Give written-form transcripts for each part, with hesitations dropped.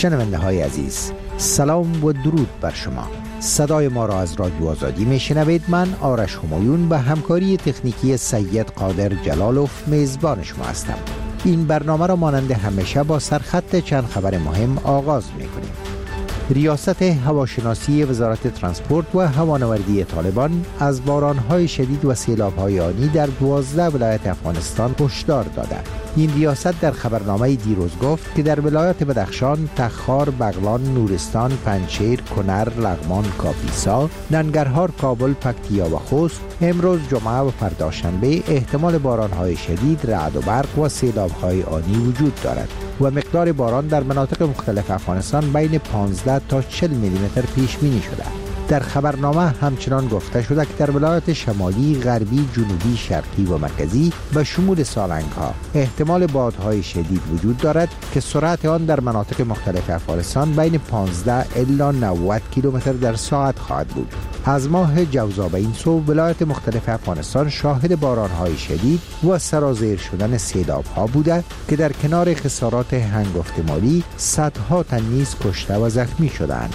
شنونده های عزیز، سلام و درود بر شما. صدای ما را از رادیو آزادی میشنوید. من آرش همایون به همکاری تکنیکی سید قادر جلالوف میزبان شما هستم. این برنامه را مانند همیشه با سرخط چند خبر مهم آغاز میکنیم. ریاست هواشناسی وزارت ترانسپورت و هوانوردی طالبان از بارانهای شدید و سیلاب‌های آنی در 12 ولایت افغانستان هشدار داده. این ریاست در خبرنامه دیروز گفت که در ولایت بدخشان، تخار، بغلان، نورستان، پنجشیر، کنر، لغمان، کاپیسا، ننگرهار، کابل، پکتیا و خوست امروز جمعه و فردا شنبه احتمال بارانهای شدید، رعد و برق و سیلاب‌های آنی وجود دارد و مقدار باران در مناطق مختلف افغانستان بین 15 تا 40 میلیمتر پیش بینی شده. در خبرنامه همچنان گفته شده که در ولایت شمالی، غربی، جنوبی، شرقی و مرکزی به شمول سالنگ ها احتمال بادهای شدید وجود دارد که سرعت آن در مناطق مختلف افغانستان بین 15 الی 90 کیلومتر در ساعت خواهد بود. از ماه جوزا به این سو ولایت مختلف افغانستان شاهد بارانهای شدید و سرازیر شدن سیلاب ها بوده که در کنار خسارات هنگفت مالی صدها تن نیز کشته و زخمی شدند.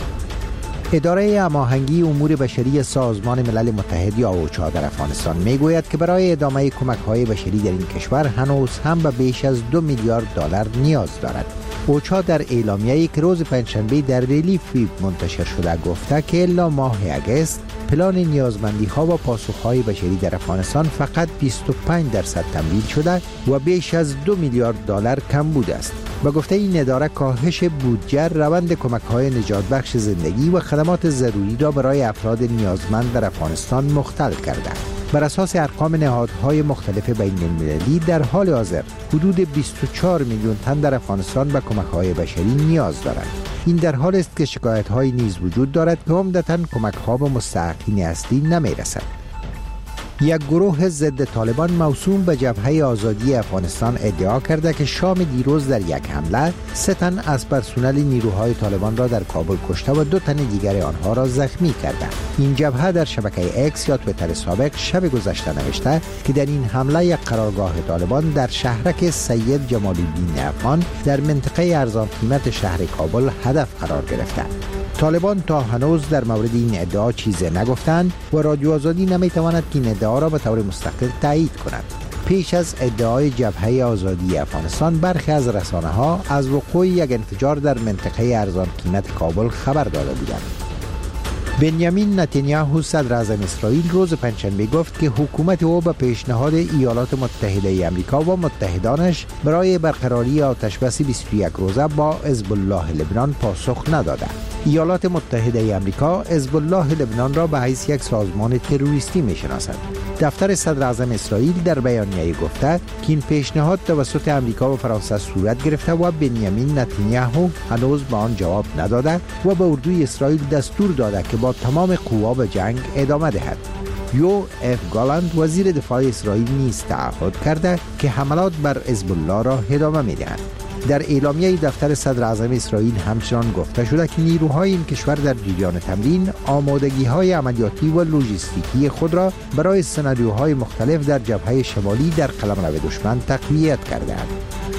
اداره هماهنگی امور بشری سازمان ملل متحد یا اوچا در افغانستان میگوید که برای ادامه کمک‌های بشری در این کشور هنوز هم به بیش از 2 میلیارد دلار نیاز دارد. اوچا در اعلامیه‌ای که روز پنجشنبه در ریلیف ویب منتشر شده گفته که الی ماه اگست پلان نیازمندی‌ها و پاسخ‌های بشری در افغانستان فقط 25% تمویل شده و بیش از 2 میلیارد دلار کمبود است. با گفته این اداره کاهش بودجه روند کمک‌های نجات بخش زندگی و خدمات ضروری را برای افراد نیازمند در افغانستان مختل کرده. بر اساس ارقام نهادهای مختلف بین‌المللی در حال حاضر حدود 24 میلیون تن در افغانستان به کمک‌های بشری نیاز دارند. این در حال است که شکایت‌های نیز وجود دارد که عمدتاً کمک‌ها به مستحقین اصلی نمی‌رسد. یک گروه ضد طالبان موسوم به جبهه آزادی افغانستان ادعا کرده که شام دیروز در یک حمله 3 تن از پرسنل نیروهای طالبان را در کابل کشته و 2 تن دیگر آنها را زخمی کرده. این جبهه در شبکه اکس یا توییتر سابق شب گذشته نوشته که در این حمله یک قرارگاه طالبان در شهرک سید جمال الدین افغان در منطقه ارزان قیمت شهر کابل هدف قرار گرفته. طالبان تا هنوز در مورد این ادعا چیزی نگفتند و رادیو آزادی نمیتواند که این ادعا را به طور مستقل تایید کند. پیش از ادعای جبهه آزادی افغانستان برخی از رسانه‌ها از وقوع یک انفجار در منطقه ارزان قیمت کابل خبر داده بودند. بنیامین نتانیاهو صدر اعظم اسرائیل روز پنجشنبه گفت که حکومت او به پیشنهاد ایالات متحده آمریکا و متحدانش برای برقراری آتشبس 21 روزه با حزب الله لبنان پاسخ نداده. ایالات متحده آمریکا حزب الله لبنان را به حیث یک سازمان تروریستی می‌شناسد. دفتر صدر اعظم اسرائیل در بیانیه‌ای گفته که این پیشنهاد توسط آمریکا و فرانسه صورت گرفته و بنیامین نتانیاهو هنوز به آن جواب نداده و به اردوی اسرائیل دستور داده که با تمام قوا به جنگ ادامه دهد. یو اف گالند وزیر دفاع اسرائیل نیز تعهد کرده که حملات بر حزب الله را ادامه می‌دهند. در اعلامیه دفتر صدر اعظم اسرائیل همچنان گفته شده که نیروهای این کشور در جریان تمرین آمادگی‌های عملیاتی و لوجستیکی خود را برای سناریوهای مختلف در جبهه شمالی در قلمرو دشمن تقویت کرده‌اند.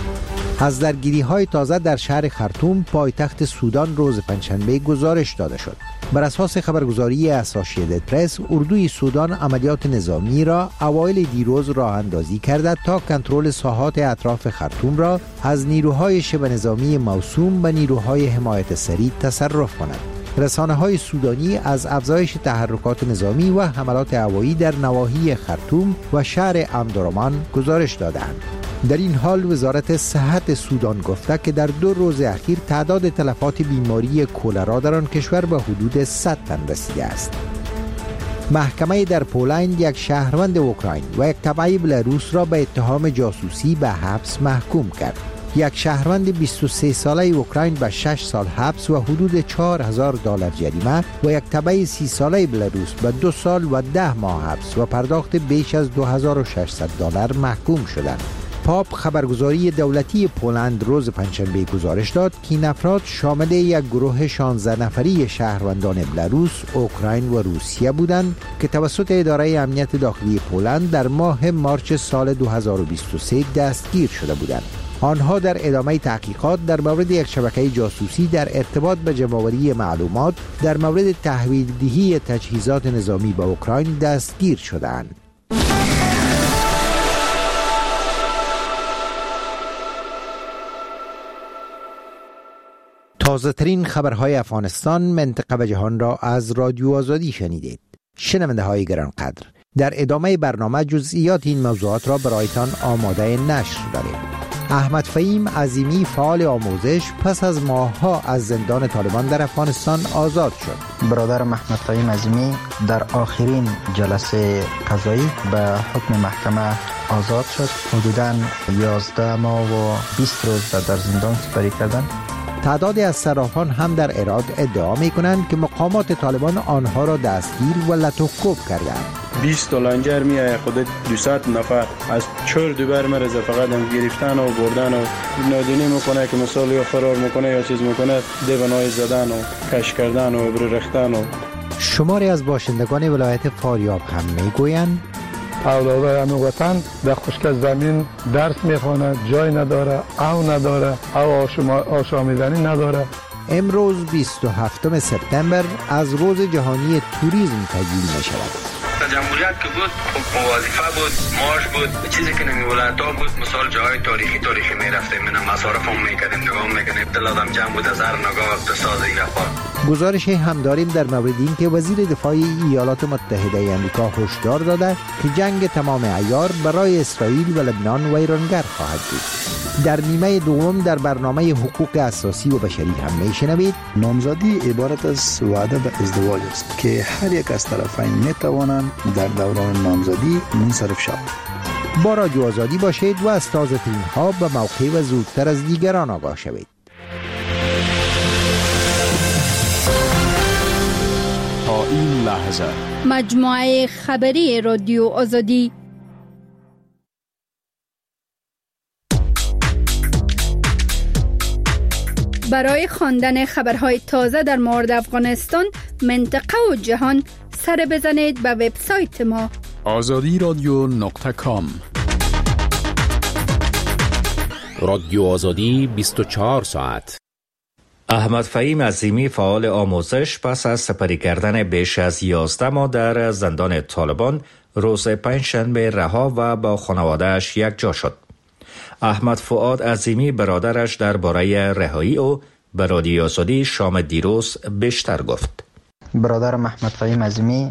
از درگیری‌های تازه در شهر خرطوم پایتخت سودان روز پنجشنبه گزارش داده شد. بر اساس خبرگزاری اسوسییتد پرس، اردوی سودان عملیات نظامی را اوایل دیروز راه اندازی کرده تا کنترل ساحات اطراف خرطوم را از نیروهای شبه نظامی موسوم به نیروهای حمایت سریع تصرف کند. رسانه‌های سودانی از افزایش تحرکات نظامی و حملات هوایی در نواحی خرطوم و شهر امدرمان گزارش دادند. در این حال وزارت صحت سودان گفته که در 2 روز اخیر تعداد تلفات بیماری کولرا در آن کشور به حدود 100 تن رسیده است. محکمه در پولند یک شهروند اوکراین و یک تبع بلاروس را به اتهام جاسوسی به حبس محکوم کرد. یک شهروند 23 ساله اوکراین به 6 سال حبس و حدود 4000 دلار جریمه و یک تبع 30 ساله بلاروس به 2 سال و 10 ماه حبس و پرداخت بیش از 2600 دلار محکوم شدند. پاپ خبرگزاری دولتی پولند روز پنجشنبه گزارش داد که این افراد شامل یک گروه 16 نفری شهروندان بلاروس، اوکراین و روسیه بودند که توسط اداره امنیت داخلی پولند در ماه مارچ سال 2023 دستگیر شده بودند. آنها در ادامه تحقیقات در مورد یک شبکه جاسوسی در ارتباط به جمع‌آوری معلومات در مورد تحویل دهی تجهیزات نظامی به اوکراین دستگیر شدند. تازه ترین خبرهای افغانستان، منطقه و جهان را از رادیو آزادی شنیدید. شنونده های گرانقدر، در ادامه برنامه جزئیات این موضوعات را برایتان آماده نشر داریم. احمد فهیم عظیمی، فعال آموزش، پس از ماه‌ها از زندان طالبان در افغانستان آزاد شد. برادر احمد فهیم عظیمی در آخرین جلسه قضایی به حکم محکمه آزاد شد. حدوداً 11 ماه و 20 روز در زندان سپری کردند. تعدادی از صرافان هم در ایراد ادعا می کنند که مقامات طالبان آنها را دستگیر و لطف‌کوب کردند. 20 دلنجر میایه، خود 200 نفر از 4 دوبر مرزه، فقط هم گرفتن و بردن و نادونی میکنه که مثال یا فرار میکنه یا چیز میکنه، دیوانای زدن و کش کردن و ابر ریختن. و شماری از باشندگان ولایت فاریاب هم میگویند اولادای همین وطن در خشک زمین درس میخوانه، جای نداره، او نداره، او آشامیدنی نداره. امروز 27 سپتامبر از روز جهانی توریسم تجلیل می شود. جمهوریت که بود وظیفه بود، معاش بود، چیزی که نمی ولایت‌ها بود، مثال جاهای تاریخی میرفتیم، من مصارف هم میکردیم، نگاه میکردیم، دل آدم جمع بود از هر نگاه اقتصاد این گپا. گزارشی هم داریم در مورد این که وزیر دفاع ایالات متحده آمریکا هشدار داده که جنگ تمام عیار برای اسرائیل و لبنان ویرانگر خواهد بود. در نیمه دوم در برنامه حقوق اساسی و بشری هم میشنوید نامزدی عبارت از وعده به ازدواج است که هر یک از طرفین میتوانند در دوران نامزدی منصرف شوند. با رادیو آزادی باشید و از تازه ترین ها به موقع و زودتر از دیگران آگاه شوید. تا این لحظه مجموعه خبری رادیو آزادی. برای خواندن خبرهای تازه در مورد افغانستان، منطقه و جهان، سر بزنید به وبسایت ما azadiradyo.com. رادیو آزادی 24 ساعت. احمد فهیم عظیمی، فعال آموزش، پس از سپری کردن بیش از 11 ماه در زندان طالبان روز پنجشنبه رها و با خانواده‌اش یک جا شد. احمد فؤاد عظیمی برادرش درباره رهایی او به رادیو آزادی شام دیروز بیشتر گفت. برادر احمد فهیم عظیمی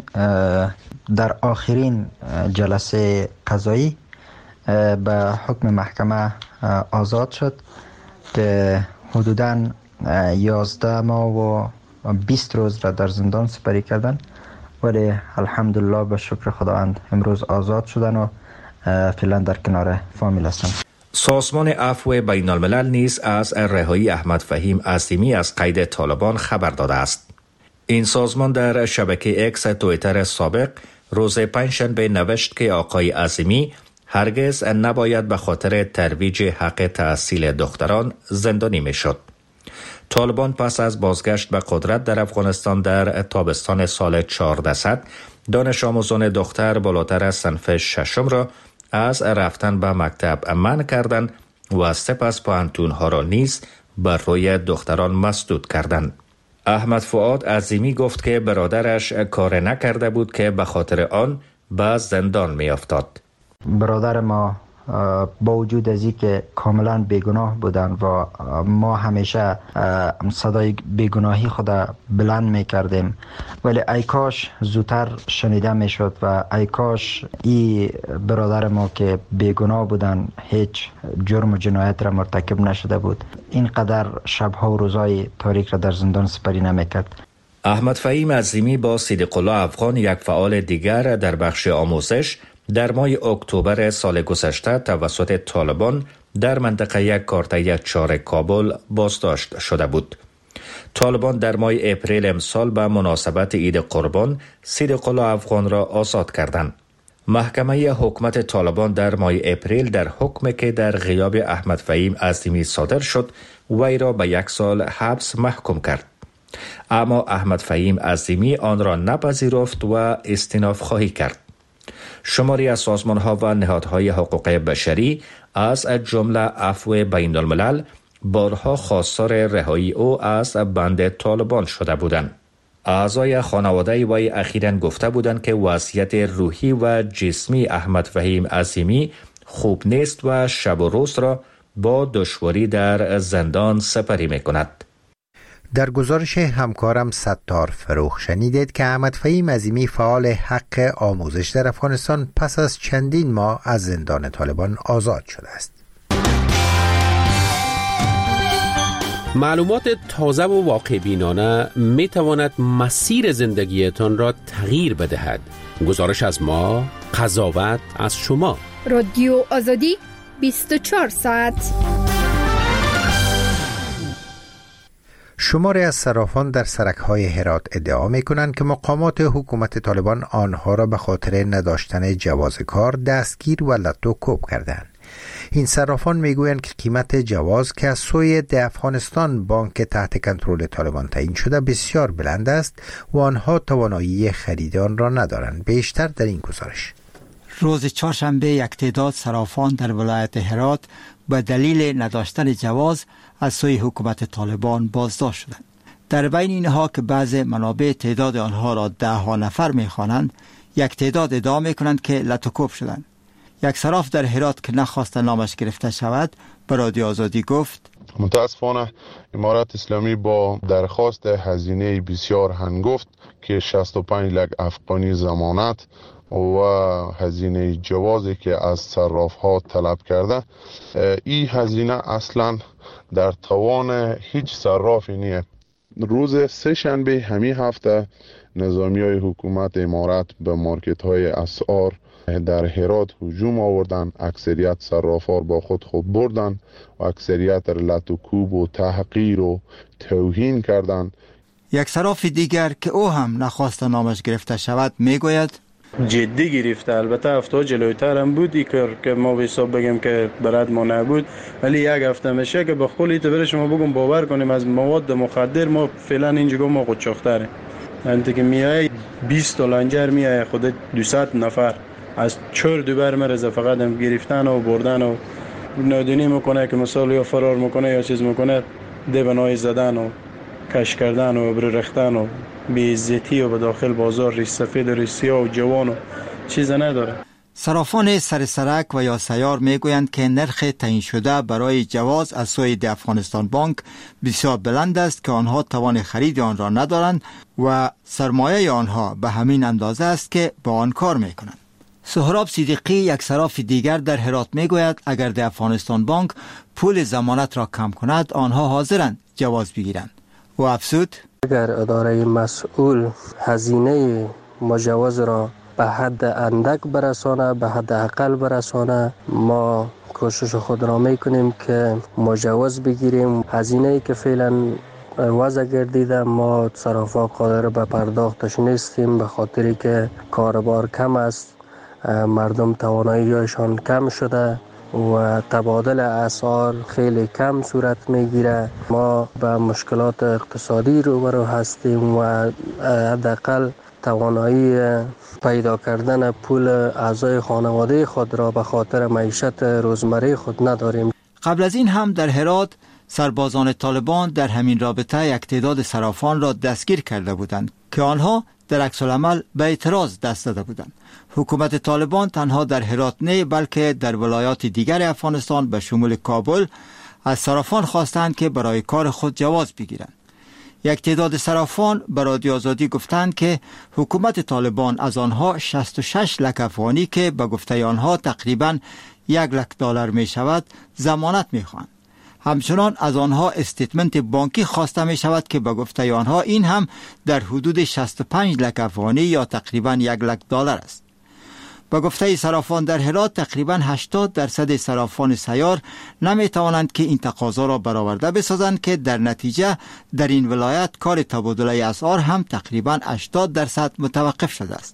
در آخرین جلسه قضایی به حکم محکمه آزاد شد که حدوداً 11 ماه و 20 روز را در زندان سپری کردند، ولی الحمدلله به شکر خداوند امروز آزاد شدن و فعلا در کنار فامیل هستند. سازمان عفو بین الملل نیز از رهایی احمد فهیم عظیمی از قید طالبان خبر داده است. این سازمان در شبکه اکس توییتر سابق روز پنجشنبه نوشت که آقای عظیمی هرگز نباید به خاطر ترویج حق تحصیل دختران زندانی میشد. طالبان پس از بازگشت به قدرت در افغانستان در تابستان سال 1400 دانش آموزان دختر بالاتر از صنف ششم را از رفتن به مکتب منع کردند و سپس پوهنتون‌ها را نیز بر روی دختران مسدود کردند. احمد فؤاد عظیمی گفت که برادرش کار نکرده بود که به خاطر آن به زندان می افتاد. برادر ما با وجود از اینکه کاملا بیگناه بودند و ما همیشه صدای بیگناهی خود بلند میکردیم، ولی ای کاش زودتر شنیده میشد و ای کاش این برادر ما که بیگناه بودند هیچ جرم و جنایت را مرتکب نشده بود، اینقدر شبها و روزهای تاریک را در زندان سپری نمیکرد. احمد فهیم عظیمی با صدیق الله افغان، یک فعال دیگر در بخش آموزش، در ماه اکتبر سال گذشته توسط طالبان در منطقه یک کارته 4 کابل بازداشت شده بود. طالبان در ماه اپریل امسال به مناسبت عید قربان صدیق الله افغان را آزاد کردند. محکمه حکومت طالبان در ماه اپریل در حکمی که در غیاب احمد فهیم عظیمی صادر شد وی را به 1 سال حبس محکوم کرد. اما احمد فهیم عظیمی آن را نپذیرفت و استئناف خواهی کرد. شماری از سازمان‌ها و نهادهای حقوق بشری از جمله عفو بین الملل بارها خواستار رهایی او از بند طالبان شده بودند. اعضای خانواده وی اخیراً گفته بودند که وضعیت روحی و جسمی احمد فهیم عظیمی خوب نیست و شب و روز را با دشواری در زندان سپری می‌کند. در گزارش همکارم ستار فروخ شنیدید که احمد فهیم عظیمی فعال حق آموزش در افغانستان پس از چندین ماه از زندان طالبان آزاد شده است. معلومات تازه و واقع بینانه می تواند مسیر زندگیتان را تغییر بدهد. گزارش از ما، قضاوت از شما. رادیو آزادی 24 ساعت. شماری از صرافان در سرک‌های هرات ادعا می‌کنند که مقامات حکومت طالبان آنها را به خاطر نداشتن جواز کار دستگیر و لطو کوب کردند. این صرافان میگویند که قیمت جواز که از سوی افغانستان بانک تحت کنترل طالبان تعیین شده بسیار بلند است و آنها توانایی خرید آن را ندارند. بیشتر در این گزارش. روز چهارشنبه یک تعداد صرافان در ولایت هرات به دلیل نداشتن جواز از سوی حکومت طالبان بازداشت شدند. در بین اینها که بعض منابع تعداد آنها را 10 نفر می‌خوانند، یک تعداد ادعا می‌کنند که لطوکوب شدند. یک صراف در هرات که نخواست نامش گرفته شود به رادیو آزادی گفت: متاسفانه امارت اسلامی با درخواست هزینه بسیار هنگفت که 65 لک افغانی ضمانت و هزینه جوازی که از صراف ها طلب کرده، این هزینه اصلا در توان هیچ صرافی نیست. روز سه شنبه همین هفته نظامی های حکومت امارت به مارکت های اسعار در هرات هجوم آوردن. اکثریت صرافار با خود بردن و اکثریت لط و کوب و تحقیر و توهین کردند. یک صراف دیگر که او هم نخواست نامش گرفته شود میگوید: جدی گرفته. البته هفته جلویتر هم بودی که ما به حساب بگیم که برات ما نبود، ولی یک هفته میشه که به خودی تو برای شما بگم باور کنیم از مواد مخدر ما فعلا اینجا ما قچاق‌تره. انت که میای 20 لنجر میای خود 200 نفر از 4 دوبر مرزه فقط هم گرفتن و بردن و نادونی میکنه که مثلا یا فرار میکنه یا چیز میکنه، دیوانای زدن و کش کردن و ابرو رختن و بی‌عزتی و به داخل بازار ریش سفید و ریش سیاه و جوان و چیز نداره. صرافان سر سرک و یا سیار میگویند که نرخ تعیین شده برای جواز از سوی افغانستان بانک بسیار بلند است که آنها توان خرید آن را ندارند و سرمایه آنها به همین اندازه است که با آن کار میکنند. سهراب صدیقی یک صراف دیگر در هرات میگوید اگر در افغانستان بانک پول ضمانت را کم کند آنها حاضرند جواز بگیرند و افزود: اگر اداره مسئول هزینه مجوز را به حد اندک برسانه، به حد اقل برسانه، ما کوشش خود را میکنیم که مجوز بگیریم. هزینه‌ای که فعلا وضع گردیده ما صرافا قادر به پرداختش نیستیم، به خاطری که کاربار کم است، مردم تواناییشان کم شده و تبادل اسعار خیلی کم صورت میگیره. ما به مشکلات اقتصادی روبرو هستیم و حداقل توانایی پیدا کردن پول اعضای خانواده خود را به خاطر معیشت روزمره خود نداریم. قبل از این هم در هرات سربازان طالبان در همین رابطه یک تعداد صرافان را دستگیر کرده بودند که آنها در عکس العمل به اعتراض دست داده بودند. حکومت طالبان تنها در هرات نه بلکه در ولایات دیگر افغانستان به شمول کابل از صرافان خواستند که برای کار خود جواز بگیرند. یک تعداد صرافان به رادیو آزادی گفتند که حکومت طالبان از آنها 66 لک افغانی که به گفته آنها تقریباً 1 لک دلار می شود ضمانت می خواهند. همچنان از آنها استیتمنت بانکی خواسته می شود که به گفته آنها این هم در حدود 65 لک افغانی یا تقریباً 1 لک دلار است. به گفته صرافان در هرات تقریباً 80% صرافان سیار نمی توانند که این تقاضا را برآورده بسازند که در نتیجه در این ولایت کار تبادله اسعار هم تقریباً 80% متوقف شده است.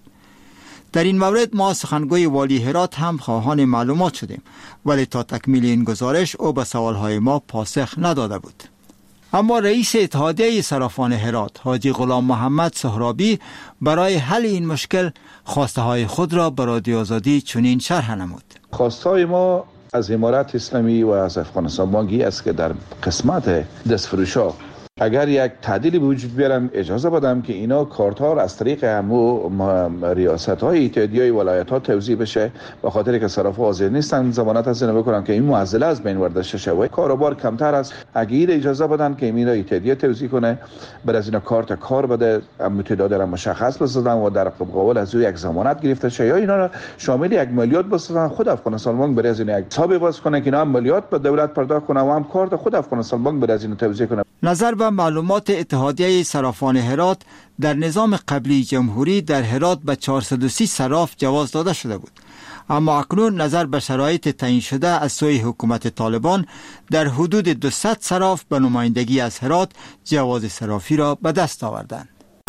در این مورد ما سخنگوی والی هرات هم خواهان معلومات شدیم، ولی تا تکمیل این گزارش او به سوالهای ما پاسخ نداده بود. اما رئیس اتحادیه صرافان هرات حاجی غلام محمد سهرابی برای حل این مشکل خواسته های خود را به رادیو آزادی چنین شرح نمود. خواسته های ما از امارت اسلامی و از افغانستان بانکی است که در قسمت دستفروش‌ها اگر یک تعدیلی به وجود بیارن اجازه بدم که اینا کارت‌ها از طریق همو ریاست‌های اتحادیه ولایت‌ها توزیع بشه، به خاطر که صرافا حاضر نیستن ضمانت از اینو بکنن که این معضله از بین برده شه و کاروبار کمتر است. اگر اجازه بدن که این اتحادیه توزیع کنه، بعد از اینا کارت کار بده، متعدد را مشخص بسازن و در مقابل از او یک ضمانت گرفته شه یا اینا را شامل یک مالیات بسازن. خود افغانستان بانک برای از این یک حساب باز کنه که اینا هم مالیات به دولت پرداخت کنه و هم کارت خود افغانستان بانک برای از اینو توزیع کنه. نظر به معلومات اتحادیه صرافان هرات، در نظام قبلی جمهوری در هرات به 430 صراف جواز داده شده بود، اما اکنون نظر به شرایط تعیین شده از سوی حکومت طالبان در حدود 200 صراف به نمایندگی از هرات جواز صرافی را به دست آوردند.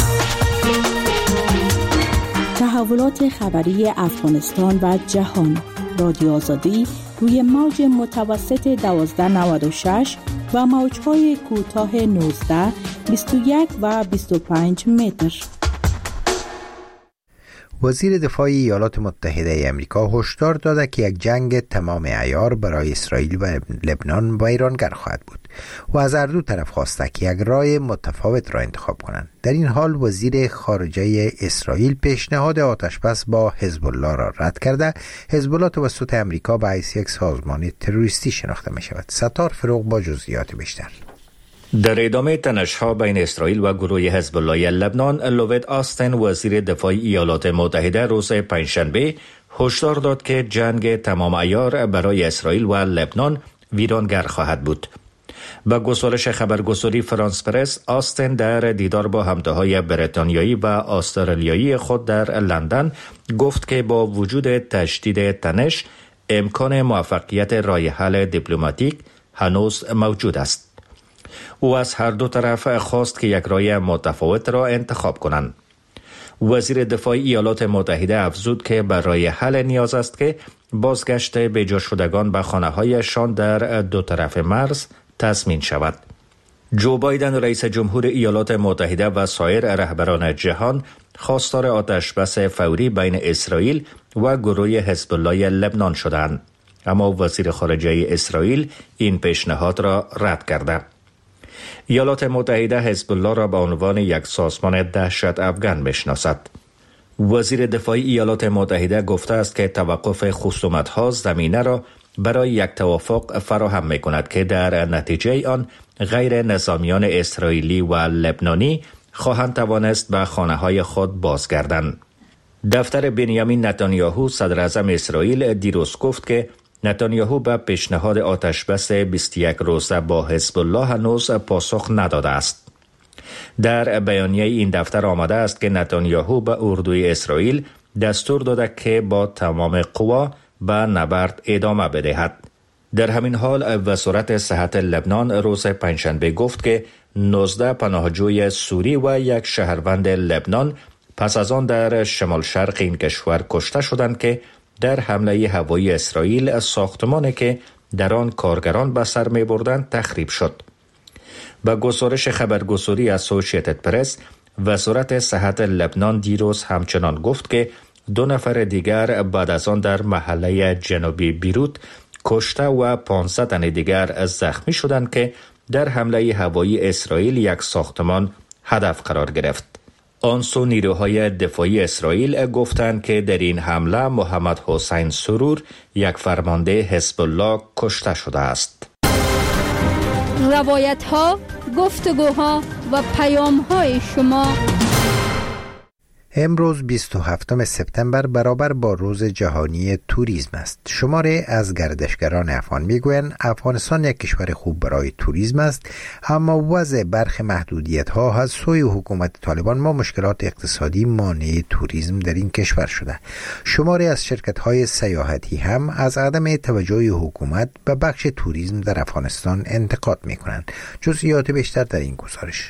تحولات خبری افغانستان و جهان، رادیو آزادی روی موج متوسط 1296 و موج‌های کوتاه 19، 21 و 25 متر. وزیر دفاع ایالات متحده آمریکا هشدار داده که یک جنگ تمام عیار برای اسرائیل و لبنان ویرانگر خواهد بود و از هر دو طرف خواسته که یک راه متفاوت را انتخاب کنند. در این حال وزیر خارجه اسرائیل پیشنهاد آتشبس با حزب الله را رد کرده. حزب الله توسط آمریکا به حیث یک سازمان تروریستی شناخته می شود. ستار فروغ با جزئیات بیشتر. در ادامه تنش‌ها بین اسرائیل و گروه حزب الله لبنان، لوید آستن وزیر دفاع ایالات متحده روز پنجشنبه هشدار داد که جنگ تمام عیار برای اسرائیل و لبنان ویرانگر خواهد بود. با گزارش خبرگزاری فرانس پرس، آستن در دیدار با همتاهای بریتانیایی و استرالیایی خود در لندن گفت که با وجود تشدید تنش، امکان موفقیت راه حل دیپلماتیک هنوز موجود است. او از هر دو طرف خواست که یک راه متفاوت را انتخاب کنند. وزیر دفاع ایالات متحده افزود که برای حل نیاز است که بازگشت بجا شدگان به خانه‌هایشان در دو طرف مرز تضمین شود. جو بایدن رئیس جمهور ایالات متحده و سایر رهبران جهان خواستار آتشبس فوری بین اسرائیل و گروه حزب الله لبنان شدند، اما وزیر خارجه اسرائیل این پیشنهاد را رد کرده. ایالات متحده حزب الله را به عنوان یک سازمان دهشت افغان میشناسد. وزیر دفاع ایالات متحده گفته است که توقف خصومت‌ها زمینه را برای یک توافق فراهم می‌کند که در نتیجه آن غیر نظامیان اسرائیلی و لبنانی خواهند توانست به خانه‌های خود بازگردند. دفتر بنیامین نتانیاهو صدر اعظم اسرائیل دیروز گفت که نتانیاهو به پیشنهاد آتشبس 21 روزه با حزب الله هنوز پاسخ نداده است. در بیانیه این دفتر آمده است که نتانیاهو به اردوی اسرائیل دستور داده که با تمام قوا به نبرد ادامه بدهد. در همین حال وزارت صحت لبنان روز پنجشنبه گفت که 19 پناهجوی سوری و یک شهروند لبنان پس از آن در شمال شرق این کشور کشته شدند که در حمله هوایی اسرائیل ساختمانی که در آن کارگران به سر می بردند تخریب شد. با گزارش خبرگزاری اسوسییتد پرس، وزارت صحت لبنان دیروز همچنان گفت که 2 نفر دیگر بعد از آن در محله جنوبی بیروت کشته و 15 تن دیگر زخمی شدند که در حمله هوایی اسرائیل یک ساختمان هدف قرار گرفت. آنسو نیروهای دفاعی اسرائیل گفتند که در این حمله محمد حسین سرور، یک فرمانده حزب الله، کشته شده است. روایت ها، گفتگوها و پیام های شما. امروز 27 سپتامبر برابر با روز جهانی توریسم است. شماره از گردشگران افغان میگویند افغانستان یک کشور خوب برای توریسم است، اما وضع برخی محدودیت ها از سوی حکومت طالبان ما مشکلات اقتصادی مانع توریسم در این کشور شده. شماره از شرکت های سیاحتی هم از عدم توجه حکومت به بخش توریسم در افغانستان انتقاد میکنند. جزئیات بیشتر در این گزارش.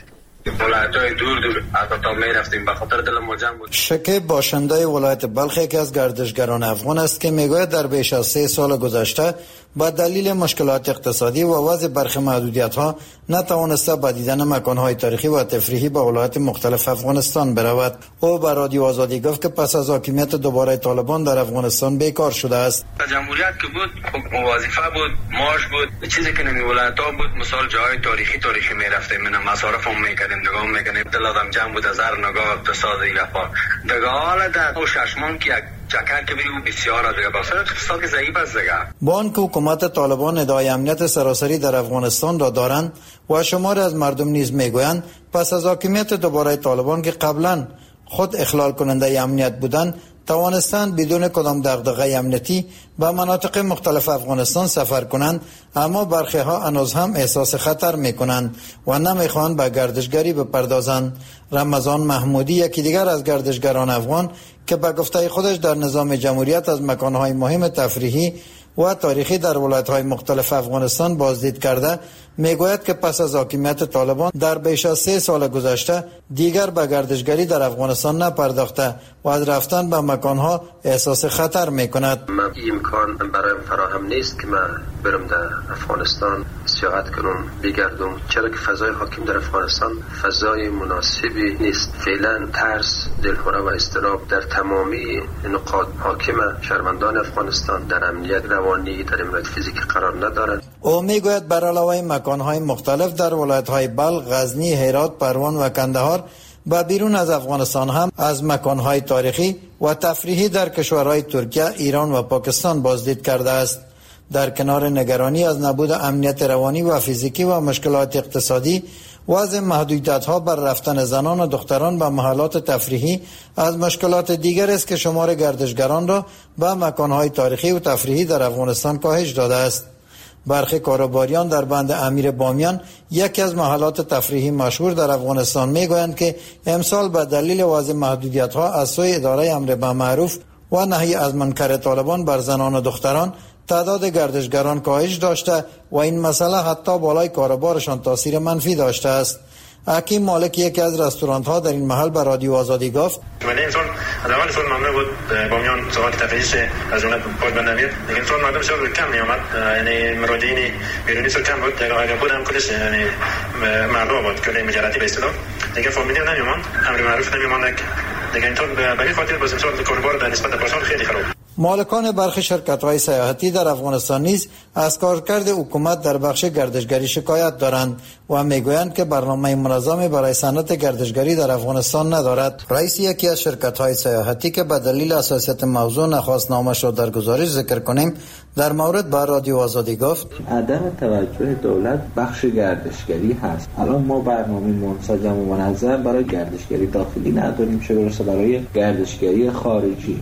ولایت‌های دور دور حتی می رفتیم، به خاطر دل ما جمع بود. شکیب باشنده ولایت بلخ یکی از گردشگران افغان است که میگوید در بیش از 3 سال گذشته با دلیل مشکلات اقتصادی و وضع برخی محدودیت‌ها نتوانسته به دیدن مکان‌های تاریخی و تفریحی به ولایات مختلف افغانستان برود. او به رادیو آزادی گفت که پس از حاکمیت دوباره طالبان در افغانستان بیکار شده است. جمهوریت که بود وظیفه بود، معاش بود، چیزی که نمی ولایت‌ها بود، مثال جای تاریخی می رفتیم، من مصارف هم می‌کردیم، نگاه می‌کردیم، دل آدم جمع بود از هر نگاه اقتصادی رفاه. دیگه حالا در او ششمان که یک چکر که بیرون بسیار دیگه بسیار اقتصادی ضعیف است دیگه. با آنکه حکومت طالبان ادعای امنیت سراسری در افغانستان را دارند و شماری از مردم نیز میگویند پس از حاکمیت دوباره طالبان که قبلا خود اخلال کننده امنیت بودند توانستند بدون کدام دغدغه امنیتی به مناطق مختلف افغانستان سفر کنند، اما برخی ها هنوز هم احساس خطر می کنند و نمیخواهند به گردشگری بپردازند. رمضان محمودی یکی دیگر از گردشگران افغان که به گفته خودش در نظام جمهوریت از مکانهای مهم تفریحی و تاریخی در ولایت‌های مختلف افغانستان بازدید کرده میگوید که پس از حاکمیت طالبان در بیش از 3 سال گذشته دیگر به گردشگری در افغانستان نپرداخته و از رفتن به مکانها احساس خطر میکند. من این امکان برایم فراهم نیست که من برم در افغانستان سیاحت کنم بگردم، چرا که فضای حاکم در افغانستان فضای مناسبی نیست. فعلا ترس، دلهره و اضطراب در تمامی نقاط حاکم شهروندان افغانستان در امنیت روانی، در امنیت فیزیکی قرار ندارد. او میگوید بر علاوه مکانهای مختلف در ولایت‌های بلخ، غزنی، هرات، پروان و کندهار و بیرون از افغانستان هم از مکانهای تاریخی و تفریحی در کشورهای ترکیه، ایران و پاکستان بازدید کرده است. در کنار نگرانی از نبود امنیت روانی و فیزیکی و مشکلات اقتصادی، وضع محدودیت‌ها بر رفتن زنان و دختران به محلات تفریحی از مشکلات دیگر است که شمار گردشگران را به مکانهای تاریخی و تفریحی در افغانستان کاهش داده است. برخی کاروباریان در بند امیر بامیان، یکی از محلات تفریحی مشهور در افغانستان، میگویند که امسال به دلیل وضع محدودیت‌ها از سوی اداره امر بالمعروف و نهی از منکر طالبان بر زنان و دختران تعداد گردشگران کاهش داشته و این مسئله حتی بالای کاروبارشان تاثیر منفی داشته است. حکیم مالک یکی از رستوران‌ها در این محل به رادیو آزادی گفت: ولی این سال حداقل سال ممنوع بود بامیان ساعات تفریحیش از جمله پایبند نمیاد، لیکن سال مردم شغل کم می‌آمد، یعنی مرادین بیرونی سال کم بود، اگر بود هم کلش یعنی مردم بود کلی مجردی به اصطلاح، دیگه فامیلی نمی‌آمد، امر معروف نمی‌ماند، دیگه اینطور به این خاطر باز سال کاروبار در نسبت به پارسال خیلی خراب. مالکان برخی شرکت‌های سیاحتی در افغانستان نیز از کارکرد حکومت در بخش گردشگری شکایت دارند و میگویند که برنامه منظمی برای صنعت گردشگری در افغانستان ندارد. رئیس یکی از شرکت‌های سیاحتی که به دلیل حساسیت موضوع نخواست نامش را در گزارش ذکر کنیم، در مورد با رادیو آزادی گفت: عدم توجه دولت بخش گردشگری هست. الان ما برنامه منسجم و منظم برای گردشگری داخلی نداریم، چه برسه برای گردشگری خارجی.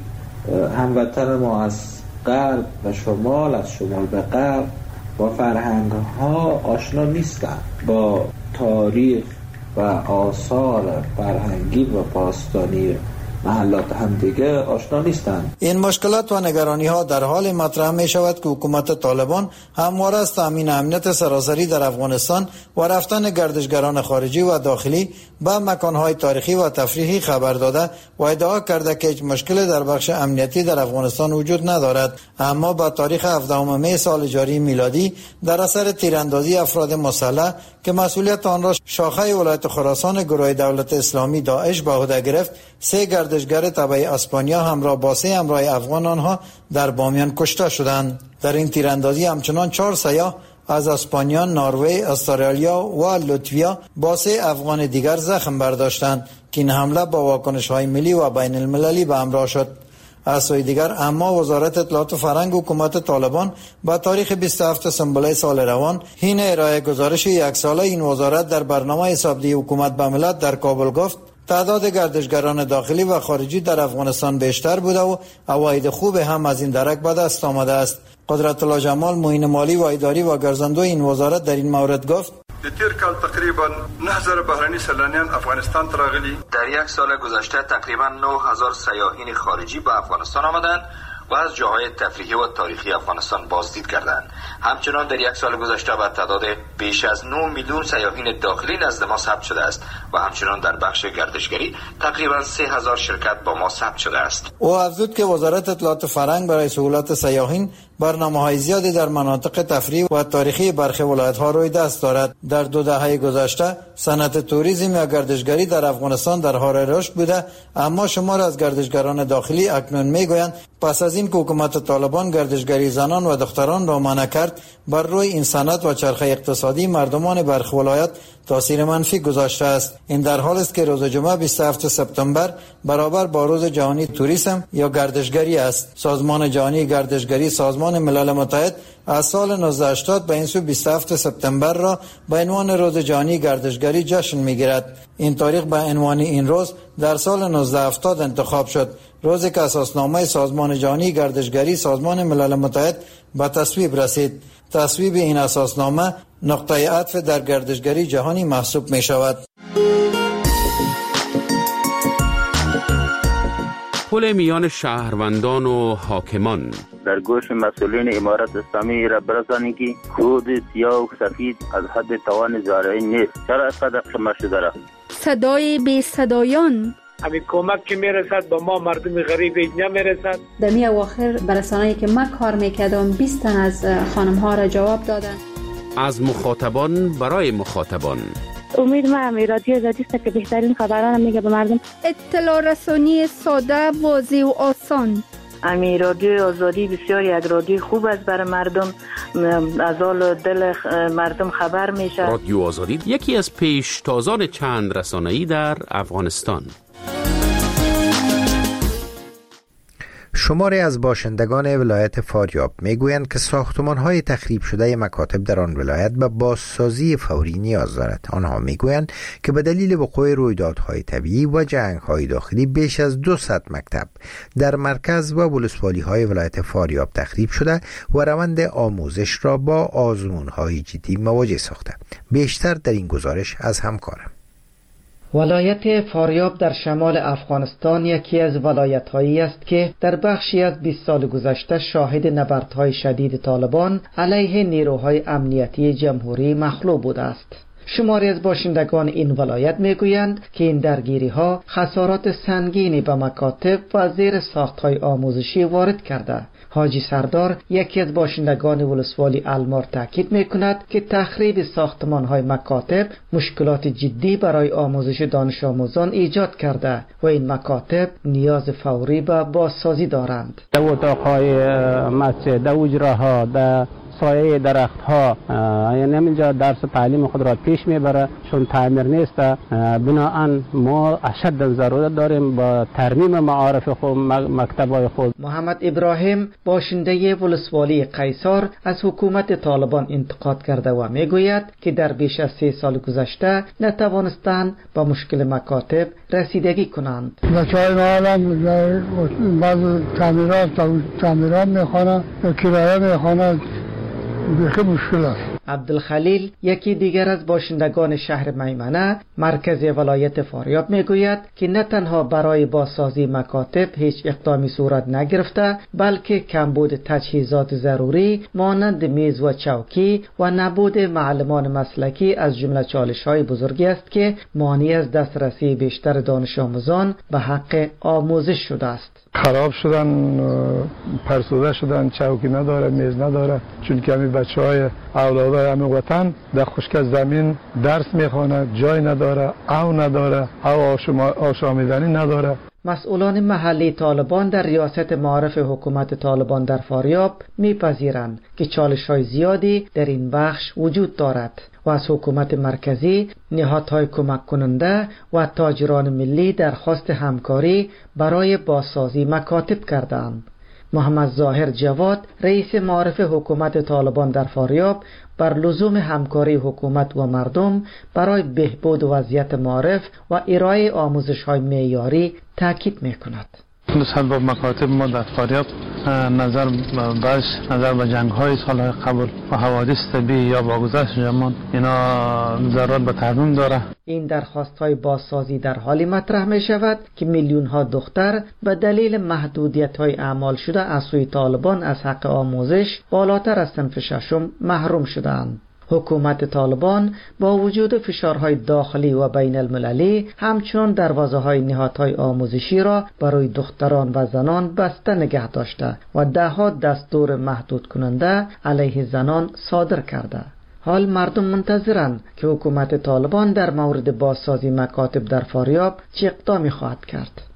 هموطن ما از غرب و شمال، از شمال به غرب با فرهنگ ها آشنا نیستند، با تاریخ و آثار فرهنگی و باستانی محلات هم دیگه آشنا نیستند. این مشکلات و نگرانی ها در حال مطرح می شود که حکومت طالبان همواره از تامین امنیت سراسری در افغانستان و رفتن گردشگران خارجی و داخلی به مکانهای تاریخی و تفریحی خبر داده و ادعا کرده که هیچ مشکل در بخش امنیتی در افغانستان وجود ندارد، اما با تاریخ 17 می سال جاری میلادی در اثر تیراندازی افراد مسلح که مسئولیت آن را شاخه ولایت خراسان گروه دولت اسلامی داعش به عهده گرفت، 3 گردشگر تبع اسپانیا همراه با 3 همراه افغان آنها در بامیان کشته شدند. در این تیراندازی همچنان 4 سیاه از اسپانیا، نروژ، استرالیا و لطفیا با 3 افغان دیگر زخم برداشتند که این حمله با واکنش‌های ملی و بین المللی به همراه شد. از سوی دیگر اما وزارت اطلاعات و فرهنگ حکومت طالبان با تاریخ 27 سنبله سال روان حین ارائه گزارش 1 ساله این وزارت در برنامه حسابدهی حکومت به ملت در کابل گفت تعداد گردشگران داخلی و خارجی در افغانستان بیشتر بوده و عواید خوب هم از این درک به دست آمده است. قدرت الله جمال، معین مالی و اداری و گرزندو این وزارت در این مورد گفت: د تیر کال تقریبا 9000 بهرنی سیلانیان افغانستان تراغلی. در 1 سال گذشته تقریبا 9000 سیاحین خارجی به افغانستان آمدند و از جاهای تفریحی و تاریخی افغانستان بازدید کردند. همچنان در یک سال گذشته به تعداد بیش از 9 میلیون سیاحین داخلی نزد ما ثبت شده است و همچنان در بخش گردشگری تقریبا 3000 شرکت با ما ثبت شده است. او افزود که وزارت اطلاعات و فرهنگ برای سهولت سیاحین برنامه‌های زیادی در مناطق تفریح و تاریخی برخی ولایت‌ها روی دست دارد. در 2 دهه گذشته صنعت توریسم یا گردشگری در افغانستان در حال رشد بوده، اما شمار از گردشگران داخلی اکنون میگویند پس از این که حکومت طالبان گردشگری زنان و دختران را منع کرد، بر روی این صنعت و چرخه اقتصادی مردمان برخی ولایت تاثیر منفی گذاشته است. این در حالی است که روز جمعه 27 سپتامبر برابر با روز جهانی توریسم یا گردشگری است. سازمان جهانی گردشگری سازمان ملل متحد از سال 1980 به این سو 27 سپتامبر را به عنوان روز جهانی گردشگری جشن می‌گیرد. این تاریخ به عنوان این روز در سال 1970 انتخاب شد، روزی که اساسنامه سازمان جهانی گردشگری سازمان ملل متحد به تصویب رسید. تصویب این اساسنامه نقطه عطف در گردشگری جهانی محسوب می شود. پل میان شهروندان و حاکمان در گوش مسئولین امارت اسلامی را برسانید که خود سیاه و سفید از حد توان زارعی نیست. چرا اینقدر قیمت شده را؟ صدای بی صدایان همین کمک که میرسد با ما مردم غریب نمیرسد. در می اواخر برسانه‌ای که من کار میکردم 20 تن از خانم ها را جواب دادن. از مخاطبان برای مخاطبان. امید من رادیو آزادی است که بهترین خبران میگه به مردم. اطلاع رسانی ساده، واضح و آسان. امی رادیو آزادی بسیار یک رادیو خوب است برای مردم، از حال دل مردم خبر میشه. رادیو آزادی یکی از پیشتازان چند رسانه‌ای در افغانستان. شماری از باشندگان ولایت فاریاب میگویند که ساختمان‌های تخریب شده مکاتب در آن ولایت به بازسازی فوری نیاز دارد. آنها میگویند که به دلیل وقوع رویدادهای طبیعی و جنگ‌های داخلی بیش از 200 مکتب در مرکز و ولسوالی‌های ولایت فاریاب تخریب شده و روند آموزش را با آزمون‌های جدی مواجه ساخته. بیشتر در این گزارش از همکارم. ولایت فاریاب در شمال افغانستان یکی از ولایت‌هایی است که در بخشی از 20 سال گذشته شاهد نبردهای شدید طالبان علیه نیروهای امنیتی جمهوری مخلوع بوده است. شماری از باشندگان این ولایت میگویند که این درگیری‌ها خسارات سنگینی به مکاتب و زیر ساخت‌های آموزشی وارد کرده. حاجی سردار یکی از باشندگان ولسوالی المار تاکید میکند که تخریب ساختمان‌های مکاتب مشکلات جدی برای آموزش دانش آموزان ایجاد کرده و این مکاتب نیاز فوری به بازسازی دارند. در اتاق‌های مسجد، در اجراها، در سایه درخت ها، یعنی همینجا درس تعلیم خود را پیش میبره چون تعمیر نیست. بنابراین ما اشد ضرورت داریم با ترمیم معارف خود، مکتب‌های خود. محمد ابراهیم باشنده ولسوالی قیصر از حکومت طالبان انتقاد کرده و میگوید که در بیش از 3 سال گذشته نتوانستند با مشکل مکاتب رسیدگی کنند. بچه‌های معلم بعض تعمیرات میخوانند، کرایه میخوانند، بخی مشکل است. عبدالخلیل یکی دیگر از باشندگان شهر میمنه مرکز ولایت فاریاب میگوید که نه تنها برای بازسازی مکاتب هیچ اقدامی صورت نگرفته، بلکه کمبود تجهیزات ضروری مانند میز و چوکی و نبود معلمان مسلکی از جمله چالش‌های بزرگی است که مانع از دسترسی بیشتر دانش آموزان به حق آموزش شده است. خراب شدن، فرسوده شدن، چوکی نداره، میز نداره، چون که همین بچه‌های اولادای همین وطن در خشک زمین درس میخوانه، جای نداره، او نداره، او آشامیدنی نداره. مسئولان محلی طالبان در ریاست معارف حکومت طالبان در فاریاب میپذیرند که چالش‌های زیادی در این بخش وجود دارد و از حکومت مرکزی، نهادهای کمک کننده و تاجران ملی درخواست همکاری برای بازسازی مکاتب کردند. محمد ظاهر جواد رئیس معارف حکومت طالبان در فاریاب بر لزوم همکاری حکومت و مردم برای بهبود وضعیت معارف و ارائه آموزش‌های معیاری تاکید می‌کند. نسبت به مکاتب ما در فاریاب نظر به جنگ‌های سال‌های قبل و حوادث طبیعی یا با گذشت زمان اینا ضرورت به ترمیم داره. این درخواست‌های بازسازی در حالی مطرح می شود که میلیون‌ها دختر به دلیل محدودیت‌های اعمال شده از سوی طالبان از حق آموزش بالاتر از صنف ششم محروم شدند. حکومت طالبان با وجود فشارهای داخلی و بین المللی همچنان دروازه‌های نهادهای آموزشی را برای دختران و زنان بسته نگه داشته و ده‌ها دستور محدود کننده علیه زنان صادر کرده. حال مردم منتظرند که حکومت طالبان در مورد بازسازی مکاتب در فاریاب چه اقدامی خواهد کرد.